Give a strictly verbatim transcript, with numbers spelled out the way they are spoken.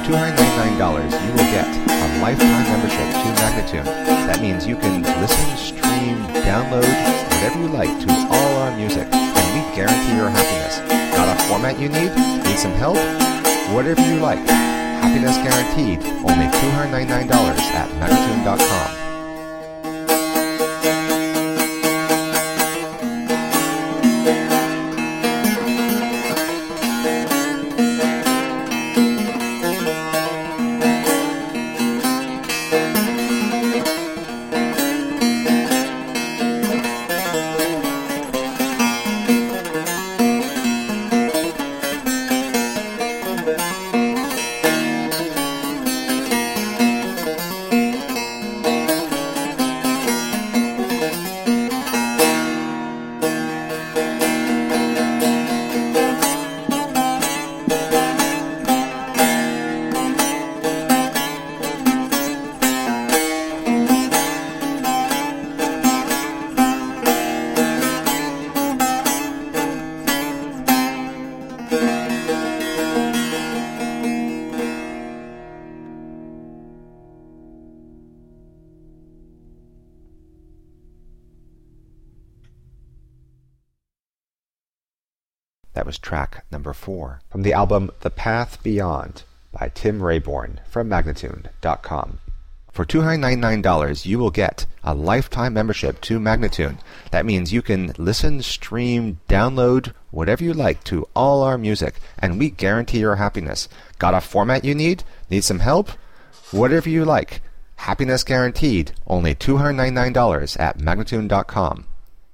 two hundred ninety-nine dollars, you will get a lifetime membership to Magnatune. That means you can listen, stream, download, whatever you like to all our music, and we guarantee your happiness. Got a format you need? Need some help? Whatever you like. Happiness guaranteed. Only two hundred ninety-nine dollars at Magnatune dot com. That was track number four from the album The Path Beyond by Tim Rayborn from Magnatune dot com. For two hundred ninety-nine dollars, you will get a lifetime membership to Magnatune. That means you can listen, stream, download, whatever you like to all our music, and we guarantee your happiness. Got a format you need? Need some help? Whatever you like. Happiness guaranteed. Only two hundred ninety-nine dollars at Magnatune dot com.